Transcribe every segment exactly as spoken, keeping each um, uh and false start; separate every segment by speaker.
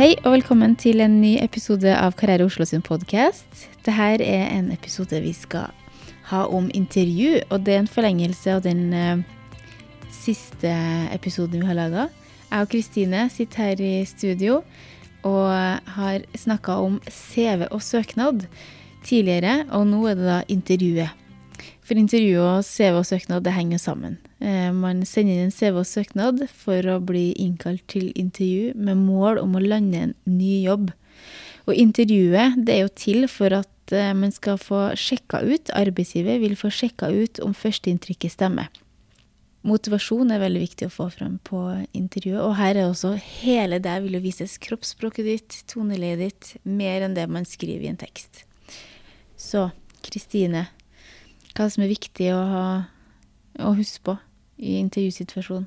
Speaker 1: Hei og velkommen til en ny episode av Karriere Oslo sin podcast. Dette er en episode vi skal ha om intervju, og det er en forlengelse av den uh, siste episoden vi har laget. Jeg og Kristine sitter her i studio og har snakket om C V og søknad tidligere, og nå er det da intervjuet. For intervju og C V og søknad, det henger sammen. Eh, man sender inn en C V og søknad for å bli innkalt til intervju med mål om å lande en ny jobb. Og intervjuet, det er jo til for at eh, man skal få sjekket ut, arbeidsgiver vil få sjekket ut om førsteinntrykket stemmer. Motivasjon er veldig viktig å få frem på intervjuet, og her er også hele det vil jo vises kroppsspråket ditt, toneleiet ditt, mer enn det man skriver i en tekst. Så, Kristine, hva som er viktig å, ha, å huske på i intervjusituasjonen?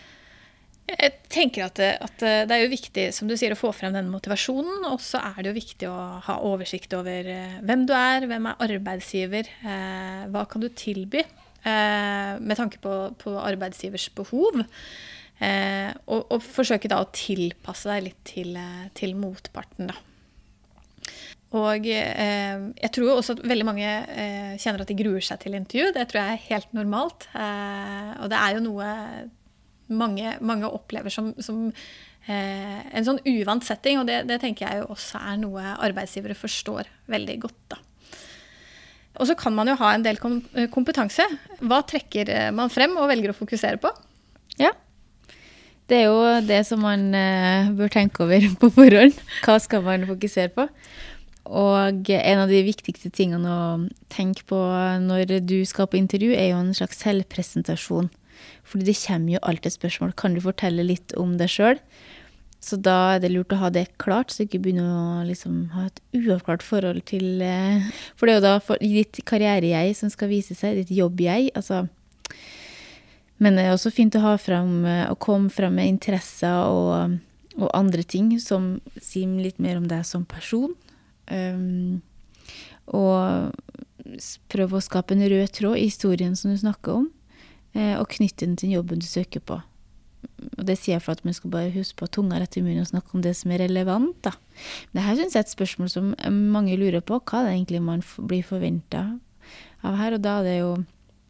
Speaker 2: Jeg tenker at det, at det er jo viktig, som du sier, å få frem den motivasjonen, og så er det jo viktig å ha oversikt over hvem du er, hvem er arbeidsgiver, eh, hva kan du tilby, eh, med tanke på, på arbeidsgivers behov, eh, og, og forsøke da å tilpasse deg litt til, til motparten da. Og eh, jeg tror også at veldig mange eh, kjenner at de gruer seg til intervju. Det tror jeg er helt normalt. Eh, og det er jo noe mange, mange opplever som, som eh, en sånn uvant setting, og det, det tenker jeg jo også er noe arbeidsgivere forstår veldig godt da. Og så kan man jo ha en del kom- kompetanse. Hva trekker man frem og velger å fokusere på?
Speaker 1: Ja, det er jo det som man eh, bør tenke over på forhånd. Hva skal man fokusere på? Og en av de viktigste tingene å tenke på når du skal på intervju er jo en slags selvpresentasjon. Fordi det kommer jo alltid et spørsmål. Kan du fortelle litt om deg selv? Så da er det lurt å ha det klart, så du ikke begynner å liksom, ha et uavklart forhold til... For det er jo da for ditt karriere-jeg som skal vise seg, ditt jobb-jeg. Altså, men det er også fint å ha frem, å komme frem med interesser og, og andre ting som sier litt mer om deg som person. Um, og prøve å skape en rød tråd i historien som du snakker om, eh, og knytte den til jobben du søker på. Og det sier jeg for at man skal bare huske på tunga rett i munnen og snakke om det som er relevant da. Det her synes jeg er et spørsmål som mange lurer på, hva er det egentlig man f- blir forventet av her, og da er det jo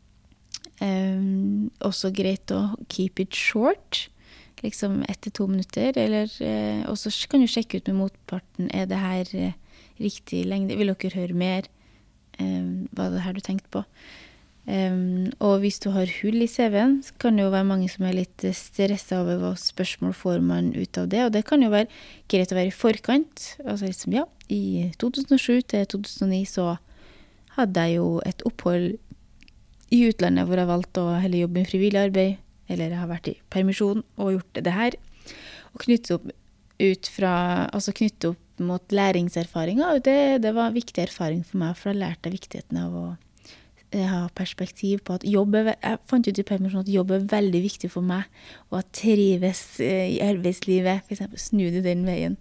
Speaker 1: um, også greit å keep it short, liksom etter to minutter, eller eh, også kan du sjekke ut med motparten, er det her eh, riktig lengde, vil dere høre mer, um, hva er det her du tenkte på? Um, og hvis du har hull i C V-en, så kan det jo være mange som er litt stresset over hva spørsmål får man ut av det, og det kan jo være greit å være i forkant, altså liksom, ja, i to tusen og sju til to tusen og ni så hadde jeg jo et opphold i utlandet hvor jeg valgte å heller jobbe med frivillig arbeid, eller jeg har vært i permisjon og gjort det her, og knytte opp ut fra, altså knytte opp mot læringserfaringer, og det, det var en viktig erfaring for meg, for jeg lærte viktigheten av å eh, ha perspektiv på at jobb er, jeg fant ut i permisjon at jobb er veldig viktig for meg, og at trives eh, i arbeidslivet, for eksempel snu det den veien.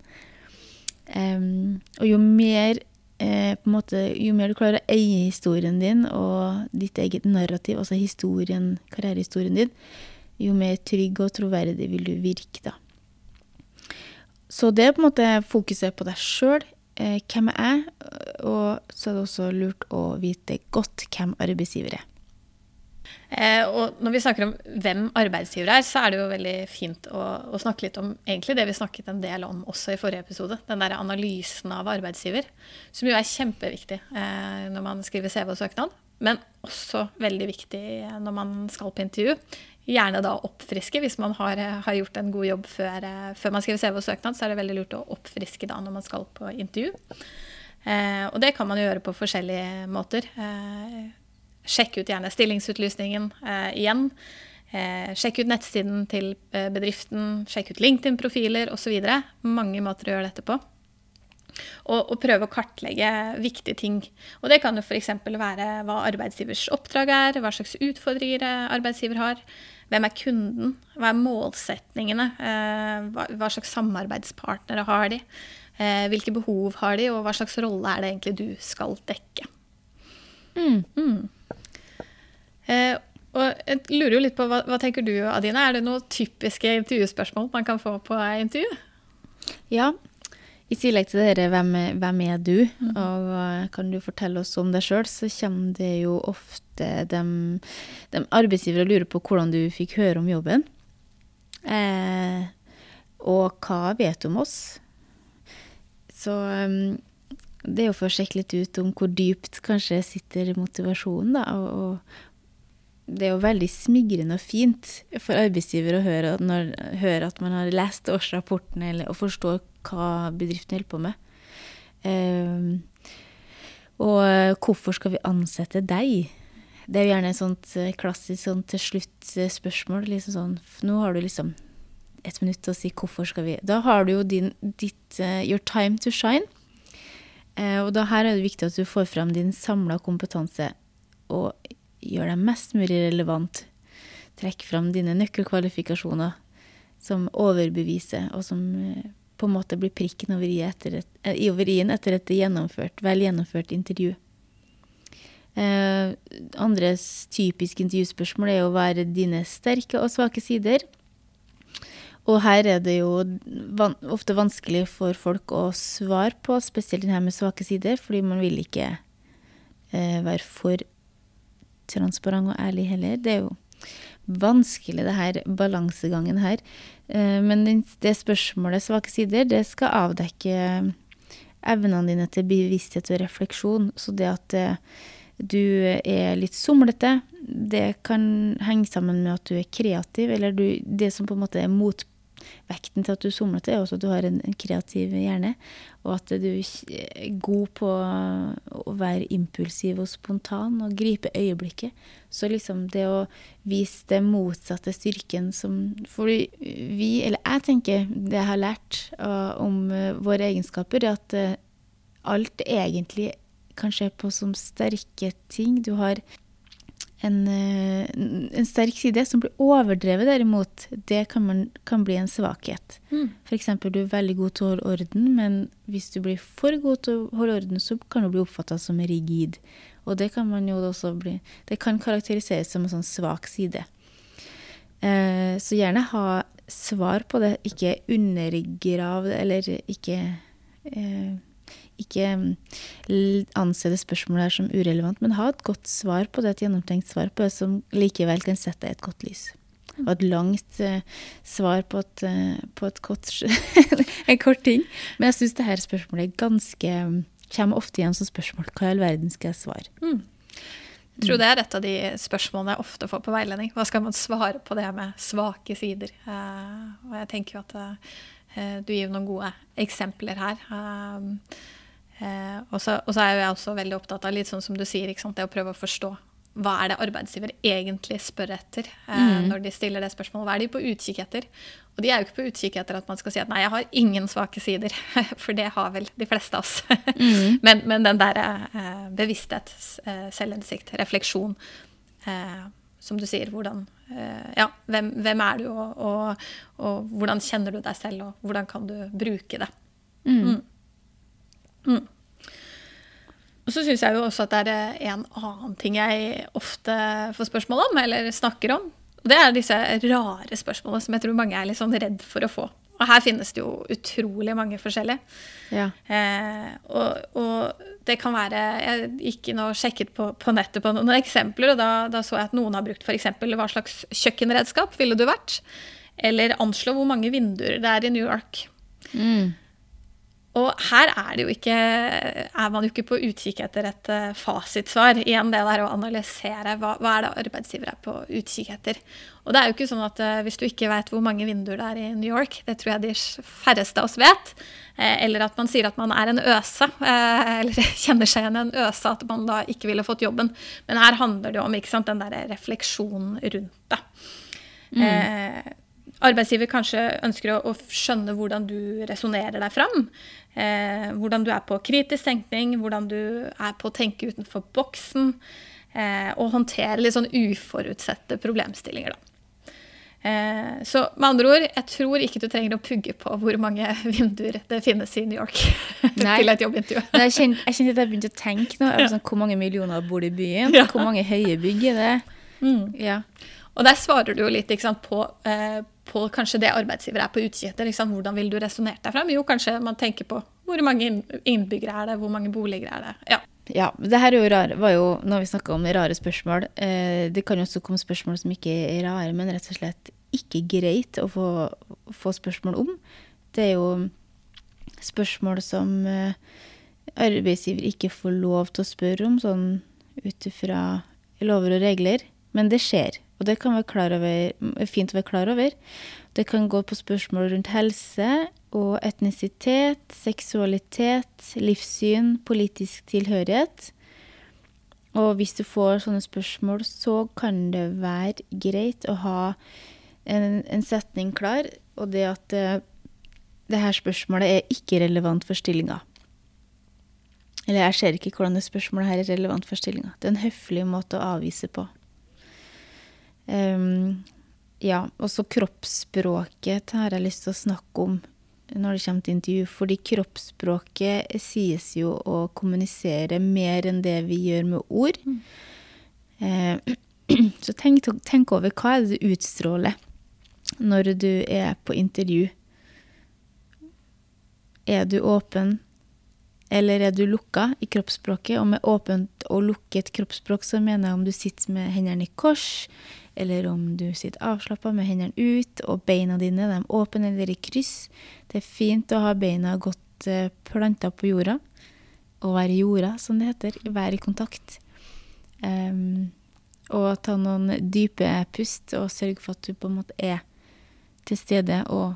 Speaker 1: Um, og jo mer, eh, på en måte, jo mer du klarer å eie historien din, og ditt eget narrativ, altså historien, karrierehistorien din, jo mer trygg og troverdig vil du virke da. Så det er på en måte fokuset på deg selv, eh, hvem jeg er, og så er det også lurt å vite godt hvem arbeidsgiver er.
Speaker 2: Eh, og når vi snakker om hvem arbeidsgiver er, så er det jo veldig fint å, å snakke litt om egentlig det vi snakket en del om også i forrige episode, den der analysen av arbeidsgiver, som jo er kjempeviktig eh, når man skriver C V og søknad, men også veldig viktig når man skal på intervju. Gjerne da oppfriske, hvis man har, har gjort en god jobb før, før man skriver C V og søknad, så er det veldig lurt å oppfriske da når man skal på intervju. Eh, og det kan man gjøre på forskjellige måter. Eh, sjekk ut gjerne stillingsutlysningen eh, igjen. Eh, sjekk ut nettsiden til bedriften, sjekk ut LinkedIn-profiler og så videre. Mange måter å gjøre dette på. Og, og prøve å kartlegge viktige ting. Og det kan jo for eksempel være hva arbeidsgivers oppdrag er, hva slags utfordringer arbeidsgiver har, hvem er kunden, hva er målsetningene, eh, hva, hva slags samarbeidspartnere har de, eh, hvilke behov har de, og hva slags rolle er det egentlig du skal dekke.
Speaker 1: Mm.
Speaker 2: Mm. Eh, og jeg lurer jo litt på, hva, hva tenker du, Adina? Er det noen typiske intervjuspørsmål man kan få på intervju?
Speaker 1: Ja, I tillegg til det her, hvem, er- hvem er du? Mm. Og uh, kan du fortelle oss om deg selv, så kommer det jo ofte de, de arbeidsgivere lurer på hvordan du fikk høre om jobben. Eh, og hva vet du om oss? Så um, det er jo for å sjekke litt ut om hvor dypt kanskje sitter motivasjonen da, og, og det er jo veldig smigrende og fint for arbeidsgiver å høre, når, høre at man har lest årsrapporten eller, og forstår hva bedriften holder på med. Um, og hvorfor skal vi ansette deg? Det er jo gjerne et sånt klassisk sånn til slutt spørsmål. Liksom sånn, nå har du liksom et minutt til å si hvorfor skal vi. Da har du jo din, ditt, uh, your time to shine. Uh, og da her er det viktig at du får frem din samlede kompetanse og gjør deg mest mulig relevant. Trekk frem dine nøkkelkvalifikasjoner som overbeviser, og som på en måte blir prikken over i etter et, over i-en etter et gjennomført, vel gjennomført intervju. Eh, andres typiske intervjuspørsmål er å være dine sterke og svake sider. Og her er det jo van, ofte vanskelig for folk å svare på, spesielt den her med svake sider, fordi man vil ikke eh, være for transparent og ærlig heller. Det er jo vanskelig det her balansegangen her. Eh, men det spørsmålet svake sider, det skal avdekke evnene dine til bevissthet og refleksjon. Så det at eh, du er litt somlete, det kan henge sammen med at du er kreativ, eller du, det som på en måte er motvekten til at du er somlete, er også at du har en, en kreativ hjerne, og at du er god på å være impulsiv og spontan og gripe øyeblikket. Så liksom det å vise det motsatte styrken som, for vi, eller jeg tenker, det jeg har lært uh, om uh, våre egenskaper, er at uh, alt egentlig kan skje på som sterke ting. Du har en, uh, en sterk side som blir overdrevet derimot. Det kan, man, kan bli en svakhet. Mm. For eksempel, du er veldig god til å holde orden, men hvis du blir for god til å holde orden, så kan du bli oppfattet som rigid. Og det kan man jo også bli, det kan karakteriseres som en sånn svak side. Uh, så gjerne ha svar på det, ikke undergrav det, eller ikke... Uh, ikke anse det spørsmålet her som urelevant, men ha et godt svar på det, et gjennomtenkt svar på det, som likevel kan sette deg et godt lys. Og et langt uh, svar på et, uh, på et kort, en kort ting. Men jeg synes det her spørsmålet er ganske, kommer ofte igjen som spørsmål. Hva i all verden skal jeg svare?
Speaker 2: Mm. Jeg tror det er et av de spørsmålene jeg ofte får på veiledning. Hva skal man svare på det med svake sider? Uh, og jeg tenker jo at uh, du gir noen gode eksempler her. Uh, Eh, og, så, og så er jo jeg også veldig opptatt av litt sånn som du sier, ikke sant? Det å prøve å forstå hva er det arbeidsgiver egentlig spør etter eh, mm. når de stiller det spørsmålet. Hva er de på utkikk etter? Og de er jo ikke på utkikk etter at man skal si at nei, jeg har ingen svake sider, for det har vel de fleste av oss. mm. men, men den der eh, bevissthet, eh, selvinnsikt, refleksjon, eh, som du sier, hvordan, eh, ja, hvem, hvem er du, og, og, og hvordan kjenner du deg selv, og hvordan kan du bruke det? Mm. Mm. Mm. Og så synes jeg jo også at det er en annen ting jeg ofte får spørsmål om, eller snakker om. Og det er disse rare spørsmålene som jeg tror mange er litt sånn redd for å få. Og her finnes det jo utrolig mange forskjellige. Ja. Eh, og, og det kan være, jeg gikk inn og sjekket på, på nettet på noen eksempler, og da, da så jeg at noen har brukt for eksempel hva slags kjøkkenredskap ville du vært, eller anslå hvor mange vinduer det er i New York. Mm. Og her er det jo ikke, er man jo ikke på utkikk etter et uh, fasitsvar. Igjen det der å analysere, hva, hva er det arbeidsgivere er på utkikk etter? Og det er jo ikke sånn at uh, hvis du ikke vet hvor mange vinduer det er i New York, det tror jeg de færreste av oss vet, eh, eller at man sier at man er en øse, eh, eller kjenner seg igjen en øse, at man da ikke ville fått jobben. Men her handler det jo om, ikke sant, den der refleksjonen rundt det. Mm. Eh, Arbeidsgiver kanskje ønsker å, å skjønne hvordan du resonerer deg fram, eh, hvordan du er på kritisk tenkning, hvordan du er på å tenke utenfor boksen, eh, og håndtere litt sånn uforutsette problemstillinger da. Eh, så med andre ord, jeg tror ikke du trenger å pugge på hvor mange vinduer det finnes i New York til et jobbintervju.
Speaker 1: Nei, jeg kjente, jeg kjente at jeg begynte å tenke nå, sånn, hvor mange millioner bor i byen, ja. Hvor mange høye bygg er det? Mm. Ja.
Speaker 2: Og der svarer du jo litt, ikke sant, på, eh, på kanskje det arbeidsgiver er på utkikk etter, ikke sant, hvordan vil du resonere deg frem? Jo, kanskje man tenker på hvor mange innbyggere er det, hvor mange boliger er det? Ja.
Speaker 1: Ja, det her er jo rare, var jo, når vi snakket om rare spørsmål, eh, det kan jo også komme spørsmål som ikke er rare, men rett og slett ikke greit å få, få spørsmål om. Det er jo spørsmål som eh, arbeidsgiver ikke får lov til å spørre om, sånn utifra lover og regler, men det skjer. Og det kan være klar over, fint å være klar over. Det kan gå på spørsmål rundt helse og etnisitet, seksualitet, livssyn, politisk tilhørighet. Og hvis du får sånne spørsmål, så kan det være greit å ha en, en setning klar, og det at det, det her spørsmålet er ikke relevant for stillingen. Eller jeg ser ikke hvordan det spørsmålet her er relevant for stillingen. Det er en høflig måte å avvise på. Um, ja, og så kroppsspråket har jeg lyst til å snakke om når det kommer til intervju, fordi kroppsspråket sies jo å kommunisere mer enn det vi gjør med ord. Mm. Eh, så tenk, tenk over hva er det du utstråler når du er på intervju. Er du åpen, eller er du lukket i kroppsspråket? Og med åpent og lukket kroppsspråk så mener jeg om du sitter med hendene i kors, eller om du sitter avslappet med hendene ut, og beina dine, de er åpne eller i kryss. Det er fint å ha beina godt plantet på jorda, og være i jorda, som det heter, være i kontakt. Um, og ta noen dype pust, og sørge for at du på en måte er til stede og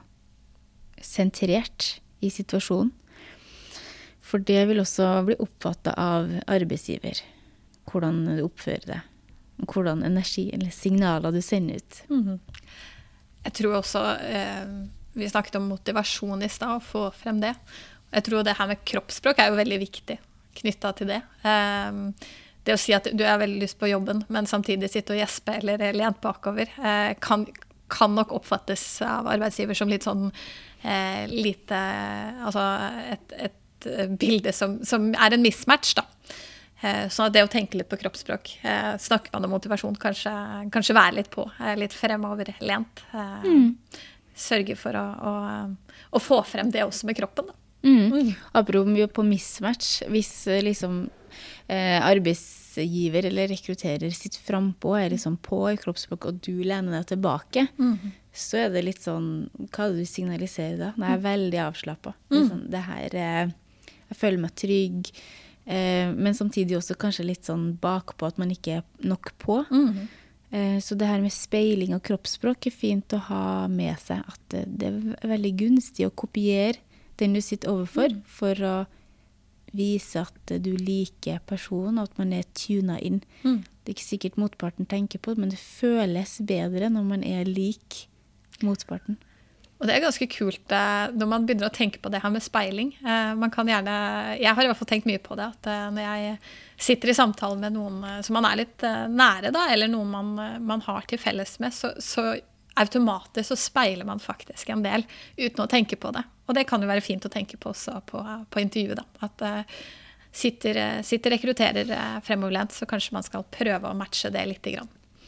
Speaker 1: sentrert i situasjonen. For det vil også bli oppfattet av arbeidsgiver, hvordan du oppfører deg. Hvordan energi eller signaler du sender ut.
Speaker 2: Mm-hmm. Jeg tror også, eh, vi snakket om motivasjon i sted, å få frem det. Jeg tror det her med kroppsspråk er jo veldig viktig knyttet til det. Eh, det å si at du har veldig lyst på jobben, men samtidig sitte og gjespe eller lent bakover, eh, kan, kan nok oppfattes av arbeidsgiver som litt sånn eh, lite, altså et, et bilde som, som er en mismatch da. Så det å tenke litt på kroppsspråk, snakke man om motivasjon, kanskje, kanskje være litt på, litt fremoverlent. Mm. Sørge for å, å, å få frem det også med kroppen. Da.
Speaker 1: Mm. Mm. Apropos på mismatch, hvis liksom, eh, arbeidsgiver eller rekrutterer sitt frempå, er liksom på i kroppsspråk, og du lener deg tilbake, mm. så er det litt sånn, hva er det du signaliserer da? Nå er jeg veldig avslappet. Mm. Liksom, det her, eh, jeg føler meg trygg, Eh, men samtidig også kanskje litt sånn bakpå at man ikke er nok på. Mm-hmm. eh, så det her med speiling og kroppsspråk er fint å ha med seg, at det er veldig gunstig å kopiere den du sitter overfor, mm. for å vise at du liker personen, og at man er tunet inn. Mm. Det er ikke sikkert motparten tenker på det, men det føles bedre når man er lik motparten.
Speaker 2: Og det er ganske kult når man begynner å tenke på det her med speiling. Man kan gjerne, jeg har i hvert fall tenkt mye på det, at når jeg sitter i samtale med noen som man er litt nære da, eller noen man, man har til felles med, så, så automatisk så speiler man faktisk en del uten å tenke på det. Og det kan jo være fint å tenke på også på, på intervjuet da, at sitter, sitter rekrutterer fremoverlent, så kanskje man skal prøve å matche det litt grann.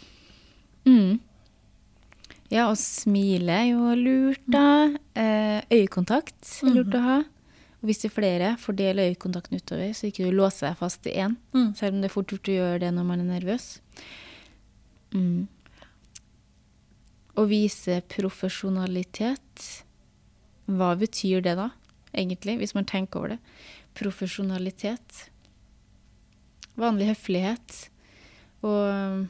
Speaker 1: Mm. Ja, og smile er jo lurt da. Eh, øyekontakt er lurt å ha. Og hvis det er flere, fordel øyekontakten utover, så ikke du låser deg fast i en. Mm. Selv om det er fort gjort å gjøre det når man er nervøs. Mm. Å vise profesjonalitet. Hva betyr det da, egentlig, hvis man tenker over det? Profesjonalitet. Vanlig høflighet. Og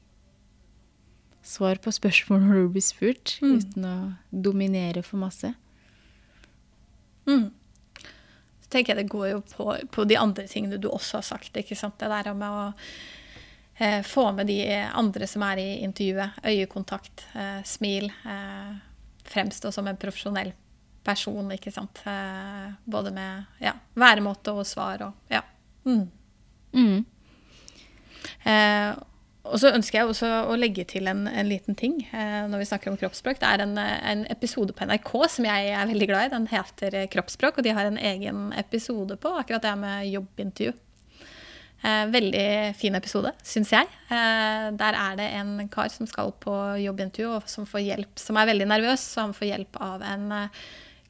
Speaker 1: svar på spørsmål når du blir spurt, mm. uten å dominere for masse.
Speaker 2: Mm. Så tenker jeg det går jo på, på de andre tingene du også har sagt, ikke sant? Det der med å eh, få med de andre som er i intervjuet, øyekontakt, eh, smil, eh, fremstå som en profesjonell person, ikke sant? Eh, både med ja, væremåte og svar, og ja. Mm. Mm. Eh, Og så ønsker jeg også å legge til en, en liten ting eh, når vi snakker om kroppsspråk. Det er en, en episode på N R K som jeg er veldig glad i. Den heter Kroppsspråk, og de har en egen episode på akkurat det med jobbintervju. Eh, veldig fin episode, synes jeg. Eh, der er det en kar som skal på jobbintervju, og som får hjelp, som er veldig nervøs, så han får hjelp av en eh,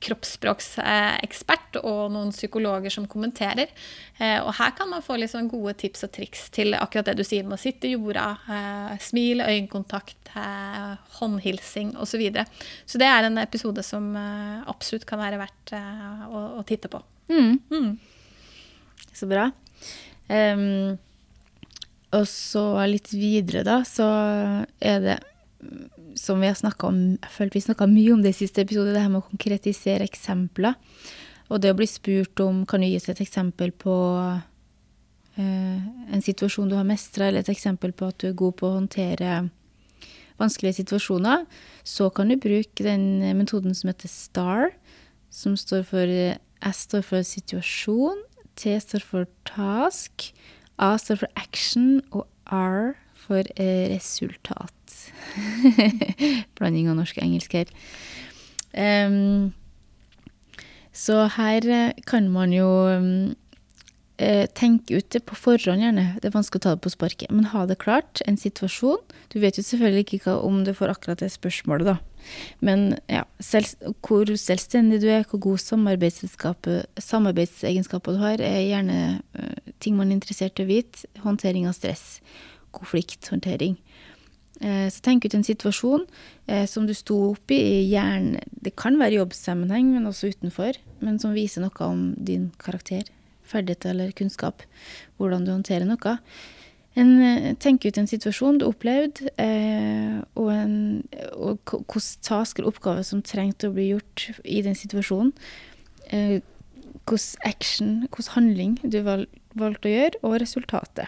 Speaker 2: kroppsspråksekspert og noen psykologer som kommenterer. Eh, og her kan man få litt sånn gode tips og triks til akkurat det du sier med å sitte i jorda, eh, smil, øyekontakt, eh, håndhilsing og så videre. Så det er en episode som eh, absolutt kan være verdt eh, å, å titte på.
Speaker 1: Mm.
Speaker 2: Mm.
Speaker 1: Så bra. Um, og så litt videre da, så er det som vi har snakket om, jeg følte vi snakket mye om det i siste episode, det her med å konkretisere eksempler. Og det å bli spurt om, kan du gi et eksempel på uh, en situasjon du har mestret, eller et eksempel på at du er god på å håndtere vanskelige situasjoner, så kan du bruke den metoden som heter STAR, som står for, S står for situasjon, T står for task, A står for action, og R for uh, resultat. Blanding av norsk og engelsk her. Um, så her kan man jo um, tenke ut det på forhånd gjerne. Det er vanskelig å ta det på sparket, men ha det klart, en situasjon. Du vet jo selvfølgelig ikke hva, om du får akkurat det spørsmålet da. Men ja, selv, hvor selvstendig du er, hvor god samarbeidsegenskaper du har, er gjerne uh, ting man er interessert i å vite. Håndtering av stress, konflikthåndtering. Så tenk ut en situasjon eh, som du sto opp i, gjerne, det kan være jobbsammenheng, men også utenfor, men som viser noe om din karakter, ferdighet eller kunnskap, hvordan du håndterer noe. En, tenk ut en situasjon du opplevde, eh, og, en, og hvordan task eller oppgave som trengte å bli gjort i den situasjonen, eh, hvordan action, hvordan handling du val, valgte å gjøre, og resultatet.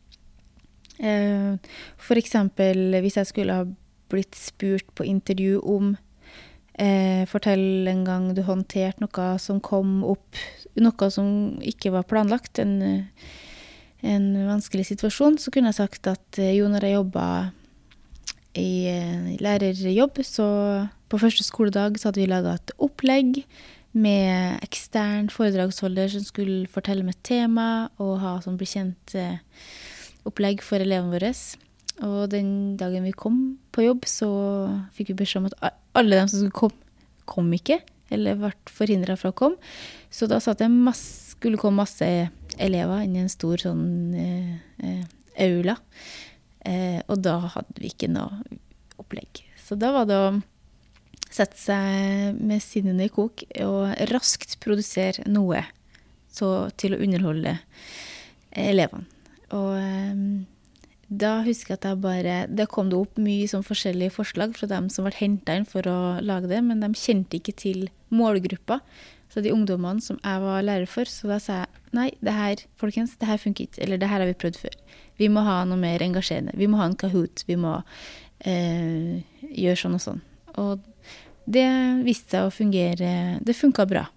Speaker 1: For eksempel hvis jeg skulle ha blitt spurt på intervju om eh, fortell en gang du håndtert noe som kom opp, noe som ikke var planlagt, en, en vanskelig situasjon, så kunne jeg sagt at jo, når jeg jobbet i eh, lærerjobb, så på første skoledag så hadde vi laget et opplegg med ekstern foredragsholder som skulle fortelle om et tema og ha sånn bli kjent eh, opplegg for elevene våre. Og den dagen vi kom på jobb, så fikk vi beskjed om at alle dem som skulle komme, kom ikke, eller ble forhindret fra å komme. Så da satt det masse, skulle komme masse elever inn i en stor sånn eh, eh, aula. Eh, og da hadde vi ikke noe opplegg. Så da var det å sette seg med sinnene i kok og raskt produsere noe så til å underholde elevene. Og um, da husker jeg at jeg bare, det kom det opp mye sånn forskjellige forslag fra dem som ble hentet inn for å lage det, men de kjente ikke til målgruppa, så de ungdommene som jeg var lærer for, så da sa jeg, nei, det her, folkens, det her funker ikke, eller det her har vi prøvd før. Vi må ha noe mer engasjerende, vi må ha en Kahoot, vi må eh, gjøre sånn og sånn. Og det viste seg å fungere, det funket bra.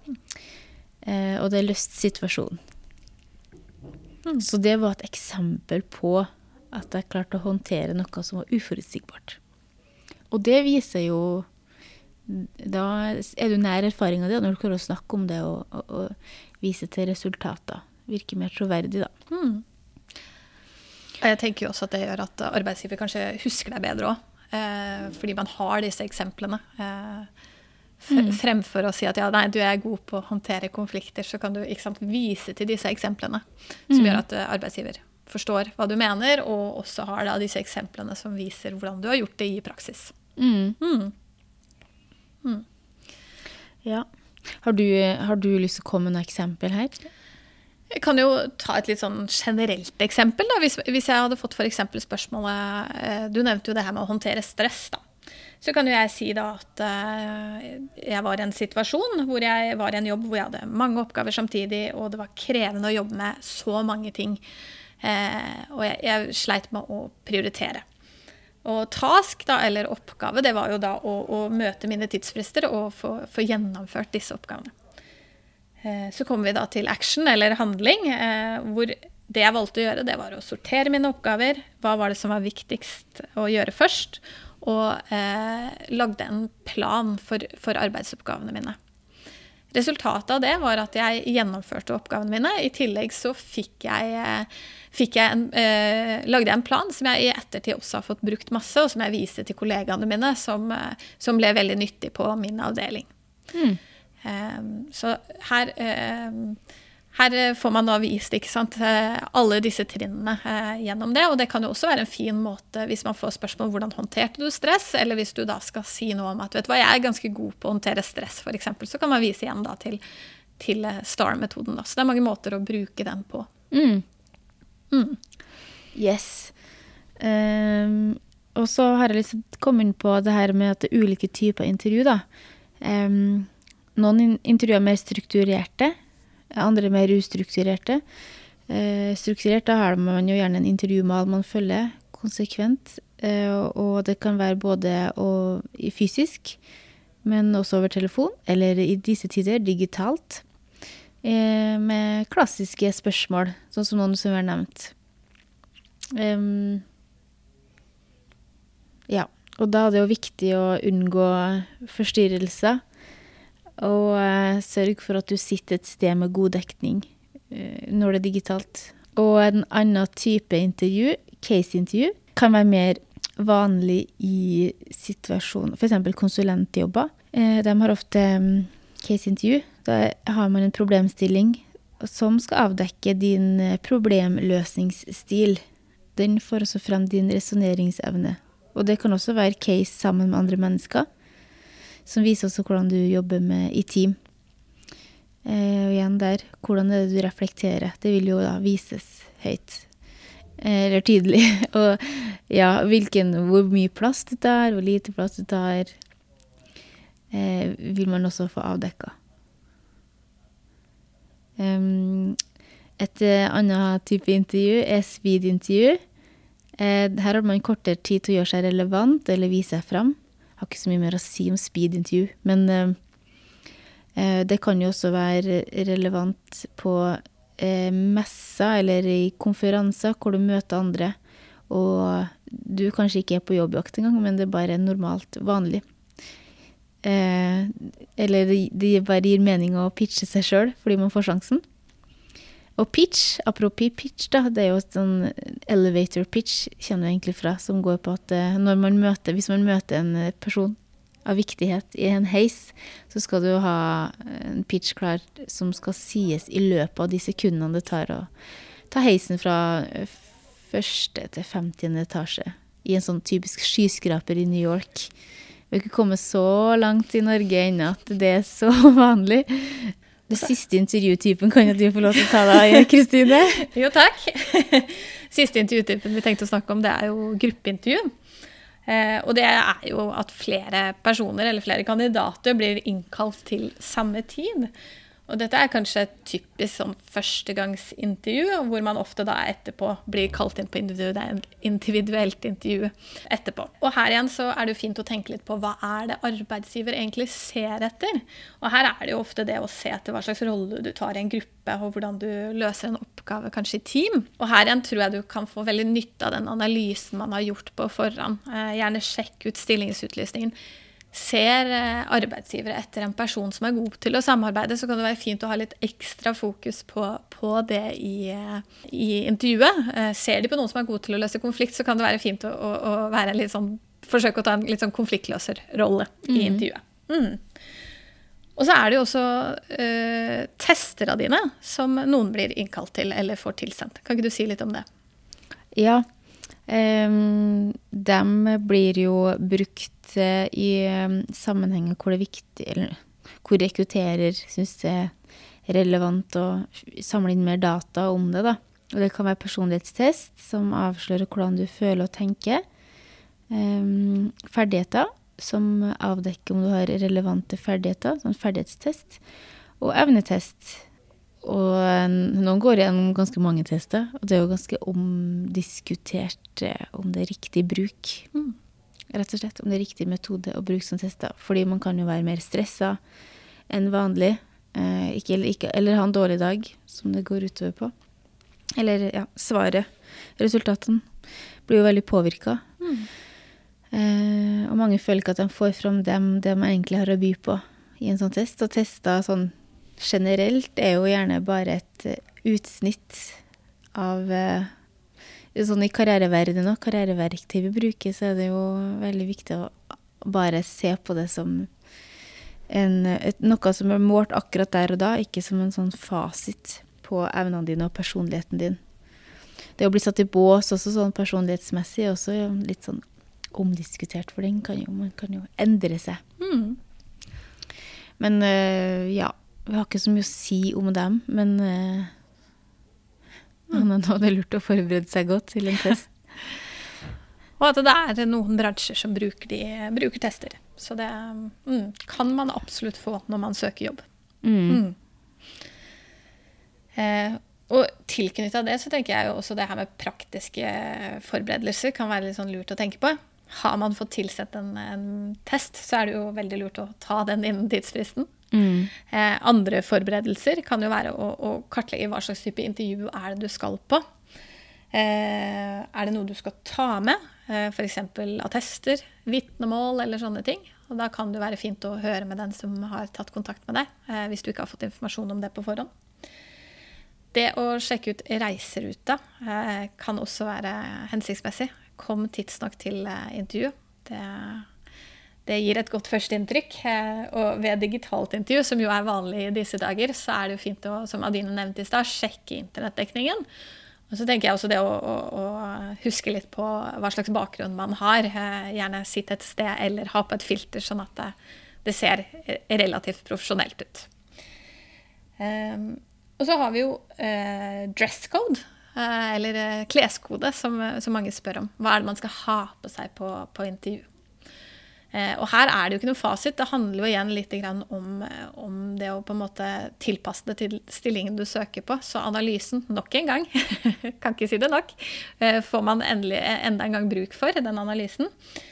Speaker 1: Eh, og det løste situasjonen. Mm. Så det var et eksempel på at jeg klarte å håndtere noe som var uforutsigbart. Og det viser jo, da er du nær erfaringen det, når du kan snakke om det og, og, og vise til resultater. Virker mer troverdig da.
Speaker 2: Mm. Jeg tenker jo også at det gjør at arbeidsgiver kanskje husker deg bedre også, eh, fordi man har disse eksemplene. Eh, Mm. Fremfor å si at ja, nei, du er god på å håndtere konflikter, så kan du ikke sant, vise til disse eksemplene, som mm. gjør at arbeidsgiver forstår hva du mener, og også har da disse eksemplene som viser hvordan du har gjort det i praksis. Mm. Mm. Mm.
Speaker 1: Ja. Har du, har du lyst til å komme med noen eksempel her?
Speaker 2: Jeg kan jo ta et litt sånn generelt eksempel da, hvis, hvis jeg hadde fått for eksempel spørsmålet, du nevnte jo det her med å håndtere stress da. Så kan jo jeg si da at uh, jeg var i en situasjon hvor jeg var i en jobb hvor jeg hadde mange oppgaver samtidig, og det var krevende å jobbe med så mange ting. Uh, og jeg, jeg sleit med å prioritere. Og task da, eller oppgave, det var jo da å, å møte mine tidsfrister og få, få gjennomført disse oppgavene. Uh, så kommer vi da til action eller handling, uh, hvor det jeg valgte å gjøre, det var å sortere mine oppgaver. Hva var det som var viktigst å gjøre først? Og eh, lagde en plan for, for arbeidsoppgavene mine. Resultatet av det var at jeg gjennomførte oppgavene mine. I tillegg så fikk jeg, fikk jeg en, eh, lagde jeg en plan som jeg i ettertid også har fått brukt masse, og som jeg viste til kollegaene mine, som, som ble veldig nyttig på min avdeling.
Speaker 1: Mm.
Speaker 2: Um, så her, um, her får man da vist, ikke sant, alle disse trinnene uh, gjennom det, og det kan jo også være en fin måte hvis man får spørsmål om hvordan håndterte du stress, eller hvis du da skal si noe om at, vet du hva, jeg er ganske god på å håndtere stress, for eksempel, så kan man vise igjen da til, til STAR-metoden da. Så det er mange måter å bruke den på.
Speaker 1: Mm.
Speaker 2: Mm.
Speaker 1: Yes. Um, og så har jeg liksom kommet inn på det her med at det er ulike typer intervju da. Um, noen intervjuer er mer strukturerte, andre er mer ustrukturerte. Uh, strukturert, da har man jo gjerne en intervjumal man følger konsekvent, uh, og det kan være både og, fysisk, men også over telefon, eller i disse tider digitalt, uh, med klassiske spørsmål, sånn som noen som har nevnt. Um, ja, og da er det jo viktig å unngå forstyrrelser og uh, sørge for at du sitter et sted med god dekning uh, når det er digitalt. Og en annen type intervju, case-intervju, kan være mer vanlig i situasjonen, for eksempel konsulentjobber. Uh, de har ofte um, case-intervju, da har man en problemstilling som skal avdekke din problemløsningsstil. Den får også frem din resoneringsevne. Og det kan også være case sammen med andre mennesker, som viser også hvordan du jobber med i team. Eh, og igjen der, hvordan er det du reflekterer? Det vil jo da vises høyt, eh, eller tydelig. Og ja, hvilken, hvor mye plass du tar, hvor lite plass du tar, eh, vil man også få avdekket. Um, Et annet type intervju er speed-intervju. Eh, her har man kortere tid til å gjøre seg relevant eller vise seg frem. Jeg har ikke så mye mer å si om speed-intervju, men eh, det kan jo også være relevant på eh, messer eller i konferanser hvor du møter andre, og du kanskje ikke er på jobbjakt engang, men det er bare normalt, vanlig. Eh, eller det, det bare gir mening å pitche seg selv, fordi man får sjansen. Og pitch, apropos pitch da, det er jo sånn elevator pitch, kjenner jeg egentlig fra, som går på at når man møter, hvis man møter en person av viktighet i en heis, så skal du ha en pitch klar som skal sies i løpet av de sekundene det tar å ta heisen fra første til femtiende etasje i en sånn typisk skyskraper i New York. Vi har ikke kommet så langt i Norge ennå at det er så vanlig. Det siste intervjutypen kan jo du få lov til å ta deg, Kristine.
Speaker 2: Jo, takk. Siste intervjutypen vi tenkte å snakke om, det er jo gruppeintervju. Eh, og det er jo at flere personer eller flere kandidater blir innkalt til samme tid. Og dette er kanskje et typisk sånn førstegangsintervju, hvor man ofte da etterpå blir kalt inn på individuelt intervju etterpå. Og her igjen så er det jo fint å tenke litt på hva er det arbeidsgiver egentlig ser etter. Og her er det jo ofte det å se etter hva slags rolle du tar i en gruppe, og hvordan du løser en oppgave kanskje i team. Og her igjen tror jeg du kan få veldig nytte av den analysen man har gjort på forhånd. Eh, gjerne sjekk ut stillingsutlysningen. Ser arbeidsgivere etter en person som er god til å samarbeide, så kan det være fint å ha litt ekstra fokus på, på det i, i intervjuet. Ser de på noen som er god til å løse konflikt, så kan det være fint å, å, å være litt sånn, forsøke å ta en litt sånn konfliktløserrolle i intervjuet. Mm. Og så er det jo også uh, tester av dine som noen blir innkalt til eller får tilsendt. Kan ikke du si litt om det? Ja, um, de blir jo brukt i sammenhenger hvor det er viktig, eller hvor rekrutterer synes det er relevant å samle inn mer data om det da. Og det kan være personlighetstest som avslører hvordan du føler og tenker. Um, ferdigheter som avdekker om du har relevante ferdigheter, sånn ferdighetstest. Og evnetest. Og noen går igjennom ganske mange tester, og det er jo ganske omdiskutert om det er riktig bruk. Mm. Rett og slett om det er riktig metode å bruke som tester, fordi man kan jo være mer stresset enn vanlig, eh, ikke, ikke, eller ha en dårlig dag, som det går utover på. Eller, ja, svaret, resultaten, blir jo veldig påvirket. Mm. Eh, og mange føler ikke at de får frem dem, det man egentlig har å by på i en sånn test. Og tester sånn generelt er jo gjerne bare et utsnitt av eh, sånn i karriereverdenen og karriereverktøy vi bruker, så er det jo veldig viktig å bare se på det som
Speaker 1: en, et, noe som er målt akkurat der og da, ikke som en sånn fasit på evnene dine og personligheten din. Det å bli satt i bås også sånn personlighetsmessig er også litt sånn omdiskutert, for den kan jo, man kan jo endre seg.
Speaker 2: Mm.
Speaker 1: Men uh, ja, vi har ikke så mye å si om dem, men uh, mm. nå er det lurt å forberede seg godt til en test.
Speaker 2: Og at det er noen bransjer som bruker, de, bruker tester. Så det mm, kan man absolutt få når man søker jobb.
Speaker 1: Mm.
Speaker 2: Mm. Eh, og tilknyttet av det, så tenker jeg jo også det her med praktiske forberedelser kan være litt sånn lurt å tenke på. Har man fått tilsett en, en test, så er det jo veldig lurt å ta den innen tidsfristen.
Speaker 1: Mm.
Speaker 2: Eh, andre forberedelser kan jo være å, å kartlegge hva slags type intervju er det du skal på. Eh, er det noe du skal ta med? Eh, for eksempel attester, vitnemål eller sånne ting. Og da kan det være fint å høre med den som har tatt kontakt med deg, eh, hvis du ikke har fått informasjon om det på forhånd. Det å sjekke ut reiseruta eh, kan også være hensiktsmessig. Kom tidsnok til eh, intervju. Det, det gir et godt førsteinntrykk. Eh, og ved digitalt intervju, som jo er vanlig i disse dager, så er det jo fint å, som Adine nevnte i stad, sjekke internettdekningen. Og så tenker jeg også det å, å, å huske litt på hva slags bakgrunn man har. Eh, gjerne sitte et sted eller ha på et filter, sånn at det, det ser relativt profesjonelt ut. Um, Og så har vi jo eh, dresscode, eh, eller eh, kleskode, som, som mange spør om. Hva er det man skal ha på seg på, på intervju? Eh, og her er det jo ikke noe fasit. Det handler jo igjen litt grann om, om det å på en måte tilpasse det til stillingen du søker på. Så analysen, nok en gang, kan ikke si det nok, eh, får man endelig, enda en gang bruk for, den analysen.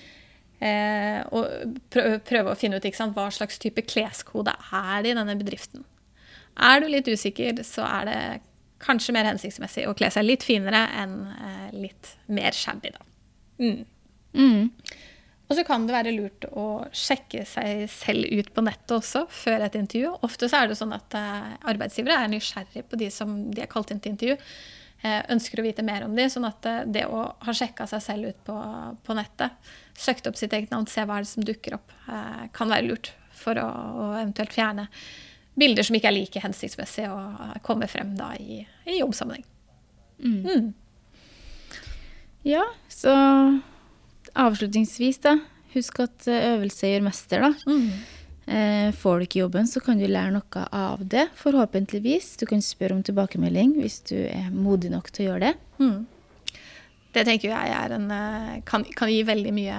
Speaker 2: Eh, og prøve, prøve å finne ut, ikke sant, hva slags type kleskode er det i denne bedriften. Er du litt usikker, så er det kanskje mer hensiktsmessig å kle seg litt finere enn eh, litt mer shabby da. Mm.
Speaker 1: Mm.
Speaker 2: Og så kan det være lurt å sjekke seg selv ut på nettet også, før et intervju. Ofte så er det sånn at eh, arbeidsgivere er nysgjerrig på de som de er kalt inn til intervju, eh, ønsker å vite mer om de, sånn at eh, det å ha sjekket seg selv ut på, på nettet, søkt opp sitt eget navn, se hva er det som dukker opp, eh, kan være lurt for å, å eventuelt fjerne bilder som ikke er like hensiktsmessige å komme frem da i, i jobbsammenheng.
Speaker 1: Mm.
Speaker 2: Mm.
Speaker 1: Ja, så avslutningsvis da, husk at øvelse gjør mester da.
Speaker 2: Mm.
Speaker 1: Eh, får du ikke jobben, så kan du lære noe av det, forhåpentligvis. Du kan spørre om tilbakemelding hvis du er modig nok til å gjøre det.
Speaker 2: Mm. Det tenker jeg er en, kan, kan gi veldig mye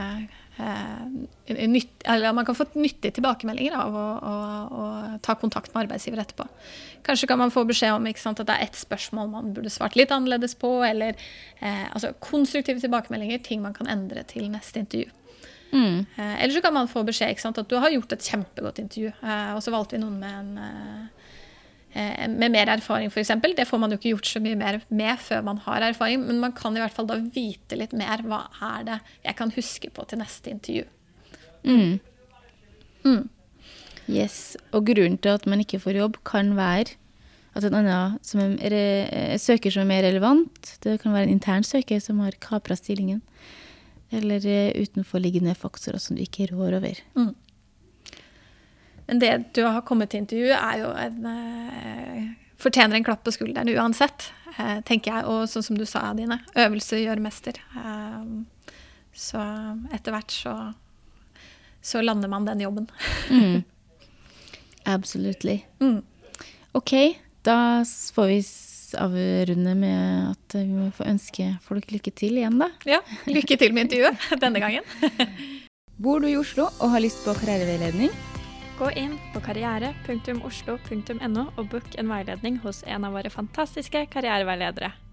Speaker 2: Eh, nytt, eller man kan få nyttige tilbakemeldinger av å, å, å ta kontakt med arbeidsgiver etterpå. Kanskje kan man få beskjed om, ikke sant, at det er et spørsmål man burde svart litt annerledes på, eller eh, altså konstruktive tilbakemeldinger, ting man kan endre til neste intervju.
Speaker 1: Mm.
Speaker 2: Eh, eller så kan man få beskjed, ikke sant, at du har gjort et kjempegodt intervju, eh, og så valgte vi noen med en eh, med mer erfaring for eksempel. Det får man jo ikke gjort så mye mer med før man har erfaring, men man kan i hvert fall da vite litt mer hva er det jeg kan huske på til neste intervju.
Speaker 1: Mm.
Speaker 2: Mm.
Speaker 1: Yes, og grunnen til at man ikke får jobb kan være at en annen som er, er, søker som er mer relevant. Det kan være en intern søker som har kapret stillingen, eller utenforliggende faktorer som du ikke rår over.
Speaker 2: Mm. Men det du har kommet til intervju er jo en, eh, fortjener en klapp på skulderen uansett, eh, tenker jeg. Og sånn som du sa, Adine, øvelse gjør mester. Eh, så etter hvert så, så lander man den jobben.
Speaker 1: Mm. Absolutely.
Speaker 2: Mm.
Speaker 1: Ok, da får vi avrunde med at vi må få ønske folk lykke til igjen da.
Speaker 2: Ja, lykke til med intervjuet denne gangen.
Speaker 1: Bor du i Oslo og har lyst på karriereveiledning?
Speaker 3: Gå inn på karriere punktum oslo punktum no og book en veiledning hos en av våre fantastiske karriereveiledere.